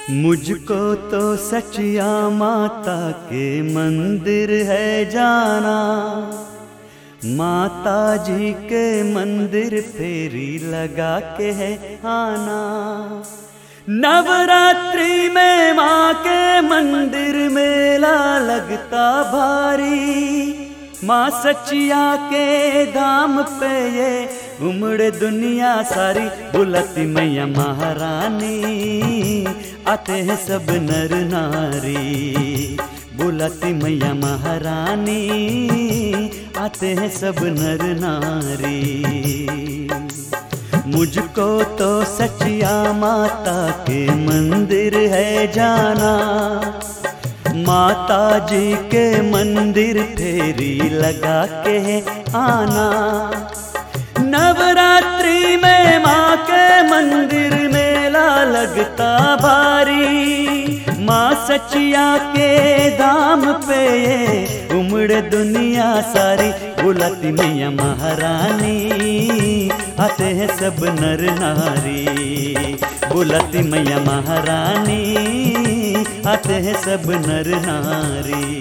मुझको तो सचिया माता के मंदिर है जाना, माता जी के मंदिर फेरी लगा के है आना। नवरात्रि में माँ के मंदिर मेला लगता भारी, माँ सचिया के धाम पे ये उमड़े दुनिया सारी। बुलाती मैया महारानी आते हैं सब नर नारी, बुलाती मैया महारानी आते हैं सब नर नारी। मुझको तो सचिया माता के मंदिर है जाना, माता जी के मंदिर फेरी लगा के है आना। नवरात्रि में माँ के मंदिर मेला लगता भारी, माँ सचिया के धाम पे ये उमड़े दुनिया सारी। बुलाती मैया महारानी आते हैं सब नर नारी, बुलाती मैया महारानी आते हैं सब नर नारी।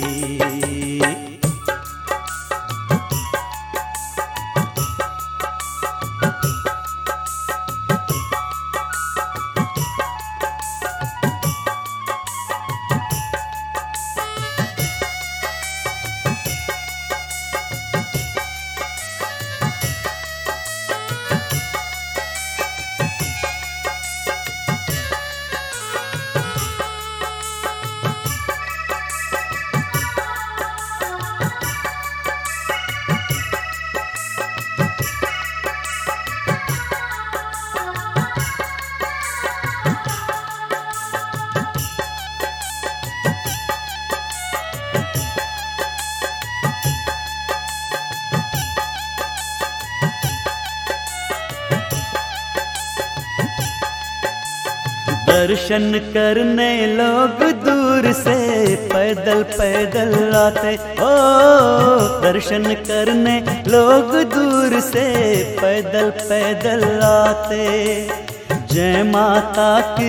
दर्शन करने लोग दूर से पैदल पैदल आते, ओ दर्शन करने लोग दूर से पैदल पैदल आते। जय माता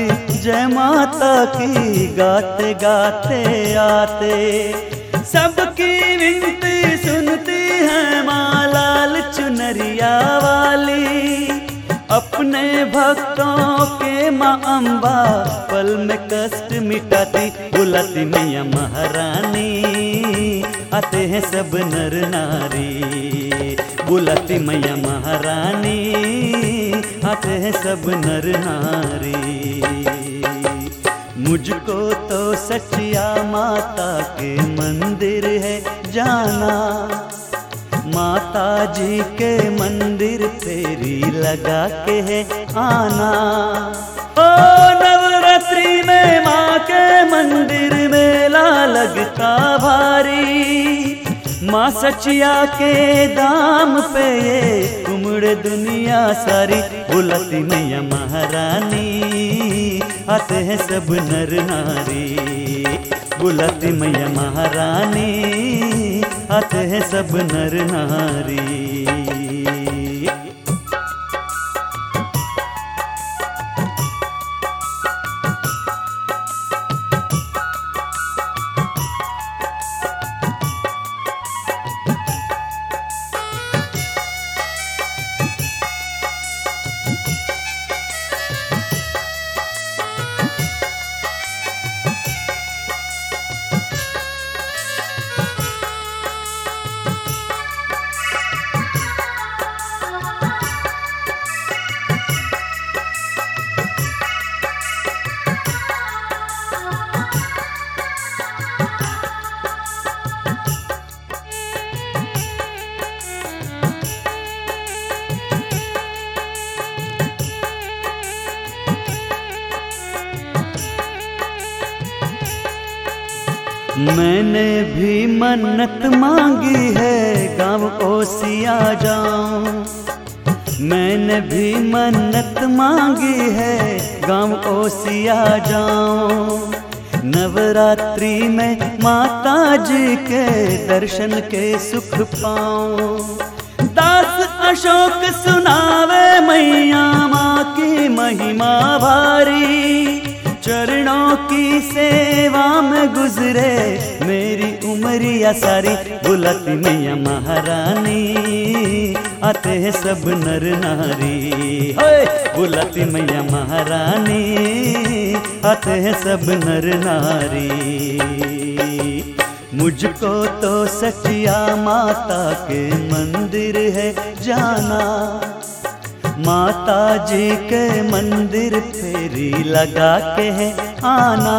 की गाते गाते आते। सबकी विनती सुनती है माँ लाल चुनरिया वाली, अपने भक्तों के माँ अम्बा पल में कष्ट मिटाती। बुलाती मैया महारानी आते हैं सब नर नारी, बुलाती मैया महारानी आते हैं सब नर नारी। मुझको तो सचिया माता के मंदिर है जाना, माता जी के मंदिर फेरी लगा के है आना। ओ नवरात्रि में माँ के मंदिर मेला लगता भारी, माँ सचिया के दाम पे ये उमड़े दुनिया सारी। बुलाती मैया महारानी आते हैं सब नर नारी, बुलाती मैया महारानी आते हैं सब नर नारी। मैंने भी मन्नत मांगी है गाँव ओसिया जाऊं, मैंने भी मन्नत मांगी है गाँव ओसिया जाऊं। नवरात्रि में माता जी के दर्शन के सुख पाऊं। दास अशोक सुनावे मैया माँ की महिमा भारी, चरण की सेवा में गुजरे मेरी उमरिया सारी। बुलाती मैया महारानी आते हैं सब नर नारी। बुलाती मैया महारानी आते हैं सब नर नारी। मुझको तो सचिया माता के मंदिर है जाना। माता जी के मंदिर फेरी लगा के है आना।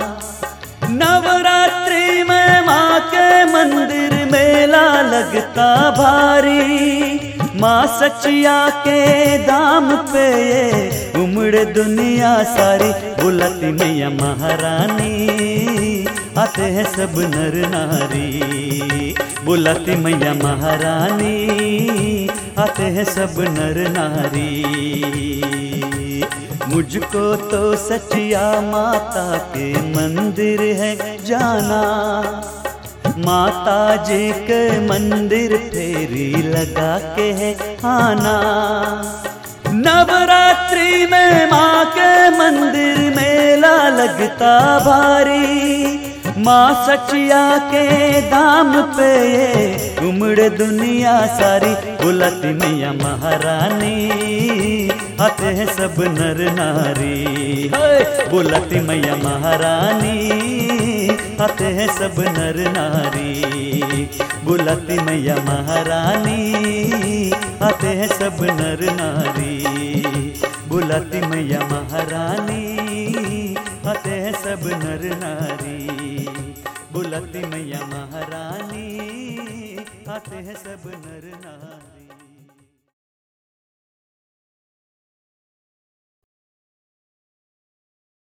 नवरात्रि में माँ के मंदिर मेला लगता भारी। माँ सचिया के दाम पे ये उमड़ दुनिया सारी। बुलाती मैया महारानी आते हैं सब नर नारी। बुलाती मैया महारानी आते हैं सब नर नारी। मुझको तो सचिया माता के मंदिर है जाना। माता जी के मंदिर फेरी लगा के है आना। नवरात्रि में माँ के मंदिर मेला लगता भारी। माँ सचिया के दाम पे ये उमड़ दुनिया सारी। बुलाती मैया महारानी आते हैं सब नर नारी। बुलाती मैया महारानी आते हैं सब नर नारी। बुलाती मैया महारानी आते हैं सब नर नारी। बुलाती मैया महारानी आते हैं सब नर नारी। बुलाती मैया महारानी आते हैं सब नर नारी।